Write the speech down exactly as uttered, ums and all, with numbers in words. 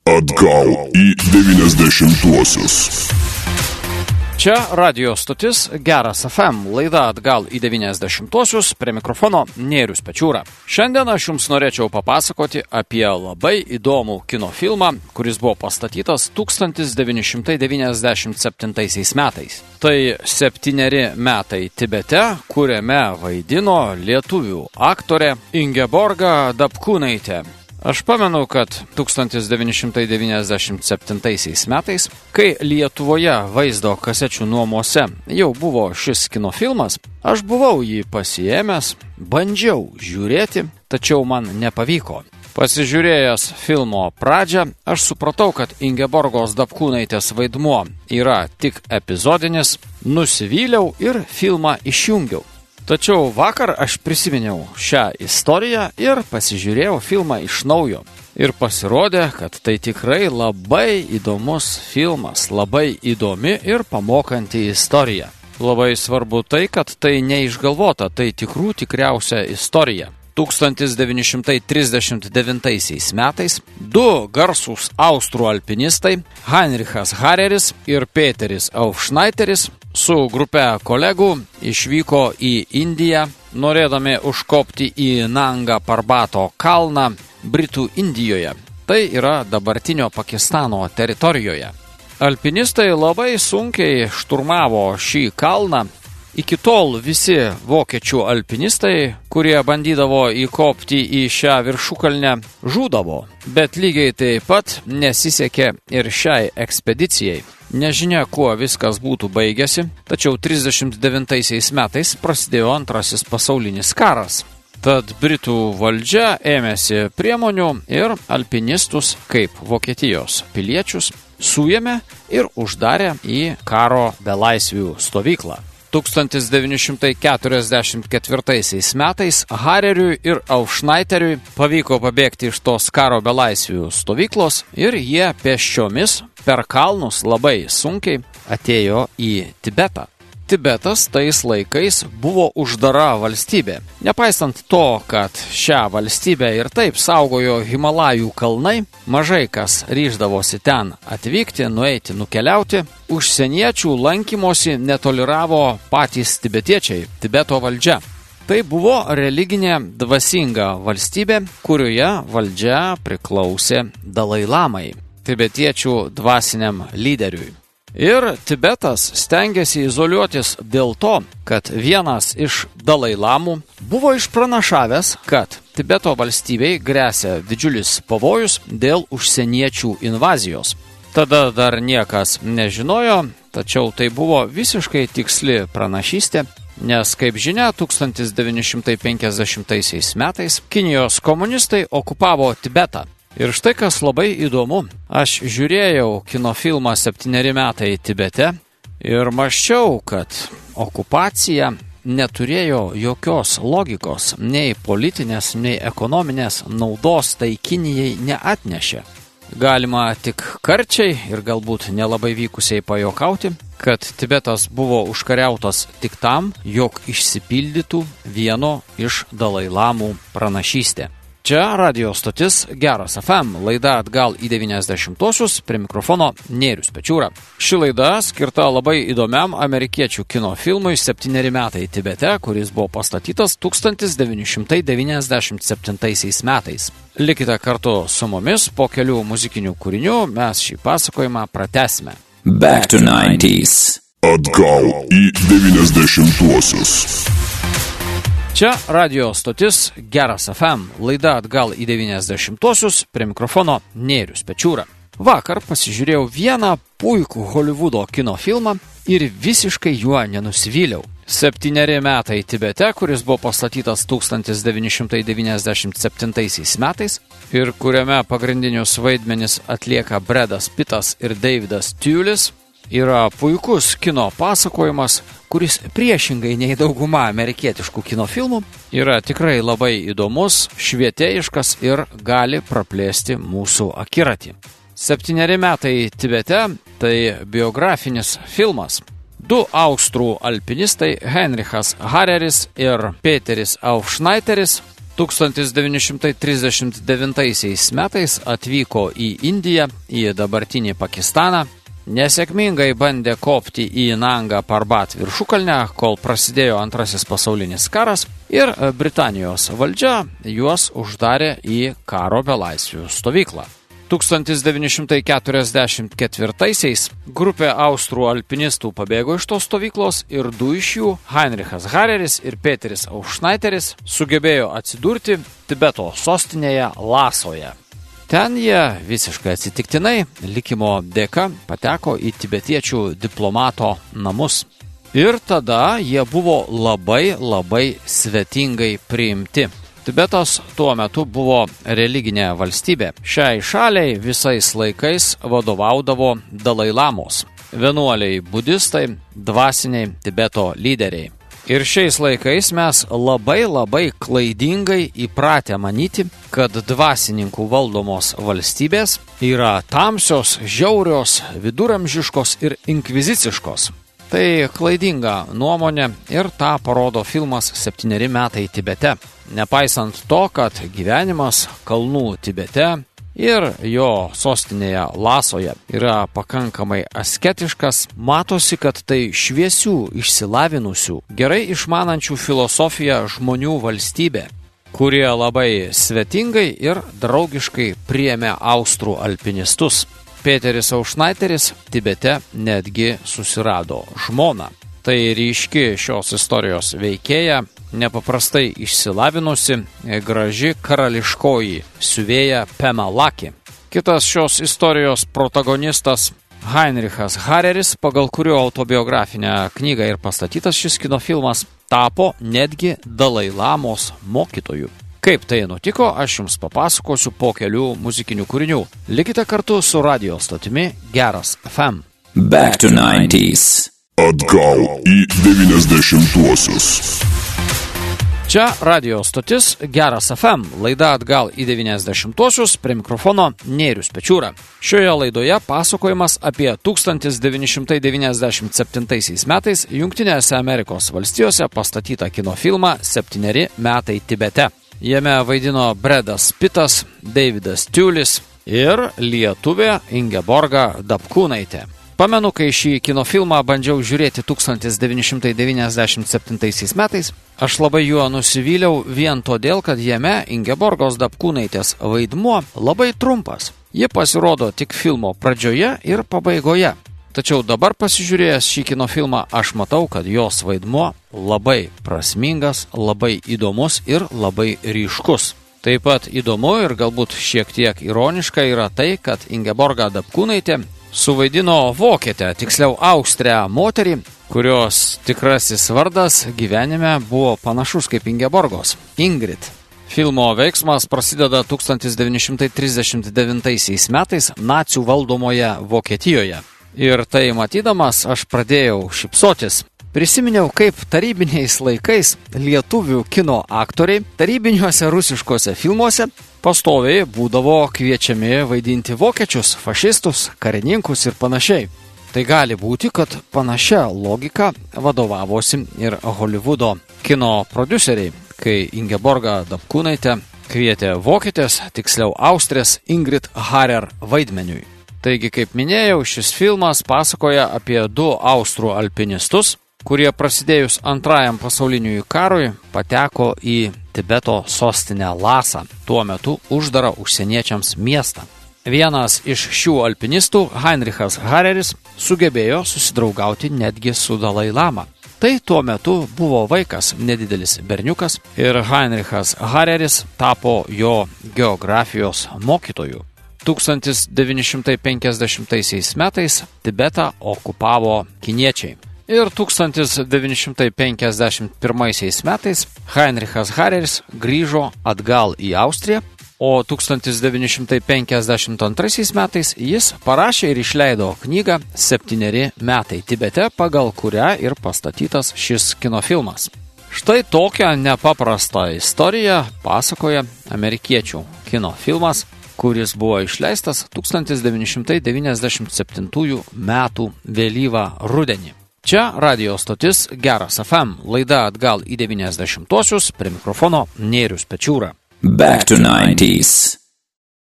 Atgal į devyniasdešimtuosius. Čia radio stotis Geras F M, laida Atgal į devyniasdešimtuosius, prie mikrofono Nėrius Pečiūra. Šiandien aš jums norėčiau papasakoti apie labai įdomų kino filmą, kuris buvo pastatytas tūkstantis devyni šimtai devyniasdešimt septintaisiais metais. Tai septyneri metai Tibete, kuriame vaidino lietuvių aktorė Ingeborga Dapkūnaitė. Aš pamenu, kad tūkstantis devyni šimtai devyniasdešimt septintaisiais metais, kai Lietuvoje vaizdo kasečių nuomose jau buvo šis kino filmas, aš buvau jį pasiėmęs, bandžiau žiūrėti, tačiau man nepavyko. Pasižiūrėjęs filmo pradžią, aš supratau, kad Ingeborgos Dapkūnaitės vaidmuo yra tik epizodinis, nusivyliau ir filmą išjungiau. Tačiau vakar aš prisiminiau šią istoriją ir pasižiūrėjau filmą iš naujo. Ir pasirodė, kad tai tikrai labai įdomus filmas, labai įdomi ir pamokanti istorija. Labai svarbu tai, kad tai neišgalvota, tai tikrų tikriausia istorija. tūkstantis devyni šimtai trisdešimt devintaisiais metais du garsūs austrų alpinistai, Heinrichas Hareris ir Peteris Aufschneiteris, su grupe kolegų išvyko į Indiją, norėdami užkopti į Nanga Parbato kalną Britų Indijoje. Tai yra dabartinio Pakistano teritorijoje. Alpinistai labai sunkiai šturmavo šį kalną. Iki tol visi vokiečių alpinistai, kurie bandydavo įkopti į šią viršukalnę, žūdavo. Bet lygiai taip pat nesisekė ir šiai ekspedicijai. Nežinia, kuo viskas būtų baigėsi, tačiau trisdešimt devintaisiais metais prasidėjo antrasis pasaulinis karas. Tad Britų valdžia ėmėsi priemonių ir alpinistus, kaip Vokietijos piliečius, suėmė ir uždarė į karo belaisvių stovyklą. tūkstantis devyni šimtai keturiasdešimt ketvirtaisiais metais Hareriui ir Aufschneiteriui pavyko pabėgti iš tos karo belaisvių stovyklos ir jie pėsčiomis per kalnus labai sunkiai atėjo į Tibetą. Tibetas tais laikais buvo uždara valstybė. Nepaisant to, kad šią valstybę ir taip saugojo Himalajų kalnai, mažai kas ryždavosi ten atvykti, nueiti, nukeliauti. Užsieniečių lankymosi netoleravo patys tibetiečiai, Tibeto valdžia. Tai buvo religinė dvasinga valstybė, kurioje valdžia priklausė Dalai Lamai, tibetiečių dvasiniam lyderiui. Ir Tibetas stengiasi izoliuotis dėl to, kad vienas iš Dalai Lamų buvo išpranašavęs, kad Tibeto valstybei gresia didžiulis pavojus dėl užsieniečių invazijos. Tada dar niekas nežinojo, tačiau tai buvo visiškai tiksli pranašystė, nes, kaip žinia, tūkstantis devyni šimtai penkiasdešimtaisiais metais Kinijos komunistai okupavo Tibetą. Ir štai kas labai įdomu, aš žiūrėjau kino filmą septyneri metai Tibete ir mąsčiau, kad okupacija neturėjo jokios logikos, nei politinės, nei ekonominės naudos tai Kinijai neatnešė. Galima tik karčiai ir galbūt nelabai vykusiai pajokauti, kad Tibetas buvo užkariautas tik tam, jog išsipildytų vieno iš Dalai Lamų pranašystė. Čia radio stotis Geras F M, laida Atgal į devyniasdešimtuosius, prie mikrofono Nėrius Pečiūra. Ši laida skirta labai įdomiam amerikiečių kino filmui septyneri metai Tibete, kuris buvo pastatytas tūkstantis devyni šimtai devyniasdešimt septintaisiais metais. Likite kartu su mumis, po kelių muzikinių kūrinių mes šį pasakojimą pratęsime. Back to nineties. Atgal į devyniasdešimtuosius. Čia radio stotis Geras F M, laida Atgal į devyniasdešimtuosius, prie mikrofono Nėrius Pečiūra. Vakar pasižiūrėjau vieną puikų Holivudo kino filmą ir visiškai juo nenusivyliau. Septyneri metai Tibete, kuris buvo pastatytas tūkstantis devyni šimtai devyniasdešimt septintaisiais metais ir kuriame pagrindinius vaidmenis atlieka Bredas Pittas ir Davidas Tulis, yra puikus kino pasakojimas, kuris priešingai nei dauguma amerikietiškų kino filmų yra tikrai labai įdomus, švietėjiškas ir gali praplėsti mūsų akiratį. Septyneri metai Tibete – tai biografinis filmas. Du austrų alpinistai, Heinrichas Hareris ir Peteris Aufschneiteris, tūkstantis devyni šimtai trisdešimt devintaisiais metais atvyko į Indiją, į dabartinį Pakistaną, nesėkmingai bandė kopti į Nanga Parbat viršukalnę, kol prasidėjo antrasis pasaulinis karas ir Britanijos valdžia juos uždarė į karo belaisvių stovyklą. tūkstantis devyni šimtai keturiasdešimt ketvirtaisiais grupė austrų alpinistų pabėgo iš tos stovyklos ir du iš jų, Heinrichas Hareris ir Peteris Aušnaiteris, sugebėjo atsidurti Tibeto sostinėje Lasoje. Ten jie visiškai atsitiktinai, likimo dėka, pateko į tibetiečių diplomato namus. Ir tada jie buvo labai labai svetingai priimti. Tibetas tuo metu buvo religinė valstybė. Šiai šaliai visais laikais vadovaudavo Dalai Lamos, vienuoliai budistai, dvasiniai Tibeto lyderiai. Ir šiais laikais mes labai labai klaidingai įpratę manyti, kad dvasininkų valdomos valstybės yra tamsios, žiaurios, viduramžiškos ir inkviziciškos. Tai klaidinga nuomonė ir tą parodo filmas Septyneri metai Tibete. Nepaisant to, kad gyvenimas kalnų Tibete ir jo sostinėje Lasoje yra pakankamai asketiškas, matosi, kad tai šviesių, išsilavinusių, gerai išmanančių filosofiją žmonių valstybė, kurie labai svetingai ir draugiškai priėmė austrų alpinistus. Peteris Aušnaiteris Tibete netgi susirado žmoną. Tai ryški šios istorijos veikėja, nepaprastai išsilavinusi, graži karališkoji siuvėja Pema Laki. Kitas šios istorijos protagonistas Heinrichas Hareris, pagal kurio autobiografinę knygą ir pastatytas šis kinofilmas, tapo netgi Dalai Lamos mokytoju. Kaip tai nutiko, aš jums papasakosiu po kelių muzikinių kūrinių. Likite kartu su radio stotimi Geras F M. Back to nineties. Atgal į devyniasdešimtuosius. Čia radio stotis Geras F M, laida Atgal į devyniasdešimtuosius, prie mikrofono Nėrius Pečiūra. Šioje laidoje pasakojimas apie tūkstantis devyni šimtai devyniasdešimt septintaisiais metais Jungtinėse Amerikos valstijose pastatytą kinofilmą Septyneri metai Tibete. Jame vaidino Bredas Pittas, Davidas Tiulis ir lietuvė Ingeborga Dapkūnaitė. Pamenu, kai šį kinofilmą bandžiau žiūrėti tūkstantis devyni šimtai devyniasdešimt septintaisiais metais, aš labai juo nusivyliau vien todėl, kad jame Ingeborgos Dapkūnaitės vaidmuo labai trumpas. Ji pasirodo tik filmo pradžioje ir pabaigoje. Tačiau dabar pasižiūrėjęs šį kinofilmą, aš matau, kad jos vaidmuo labai prasmingas, labai įdomus ir labai ryškus. Taip pat įdomu ir galbūt šiek tiek ironiška yra tai, kad Ingeborga Dapkūnaitė suvaidino vokietę, tiksliau austrę moterį, kurios tikrasis vardas gyvenime buvo panašus kaip Ingeborgos – Ingrid. Filmo veiksmas prasideda tūkstantis devyni šimtai trisdešimt devintaisiais metais nacių valdomoje Vokietijoje. Ir tai matydamas aš pradėjau šypsotis. Prisiminiau, kaip tarybiniais laikais lietuvių kino aktoriai tarybiniuose rusiškose filmuose pastoviai būdavo kviečiami vaidinti vokiečius, fašistus, karininkus ir panašiai. Tai gali būti, kad panašia logika vadovavosi ir Holivudo kino prodiuseriai, kai Ingeborga Dapkūnaitė kvietė vokietės, tiksliau austrės Ingrid Harer vaidmeniui. Taigi, kaip minėjau, šis filmas pasakoja apie du austrų alpinistus, kurie prasidėjus antrajam pasauliniui karui pateko į Tibeto sostinę Lasą, tuo metu uždarą užsieniečiams miestą. Vienas iš šių alpinistų, Heinrichas Hareris, sugebėjo susidraugauti netgi su Dalai Lama. Tai tuo metu buvo vaikas, nedidelis berniukas, ir Heinrichas Hareris tapo jo geografijos mokytoju. tūkstantis devyni šimtai penkiasdešimtaisiais metais Tibetą okupavo kiniečiai. Ir tūkstantis devyni šimtai penkiasdešimt pirmaisiais metais Heinrichas Hareris grįžo atgal į Austriją, o tūkstantis devyni šimtai penkiasdešimt antraisiais metais jis parašė ir išleido knygą Septyneri metai Tibete, pagal kurią ir pastatytas šis kinofilmas. Štai tokią nepaprastą istoriją pasakoja amerikiečių kino filmas, kuris buvo išleistas tūkstantis devyni šimtai devyniasdešimt septintųjų metų vėlyvą rudenį. Čia radio stotis Geras F M, laida atgal į devyniasdešimtuosius, prie mikrofono Nėrius Pečiūra. Back to nineties.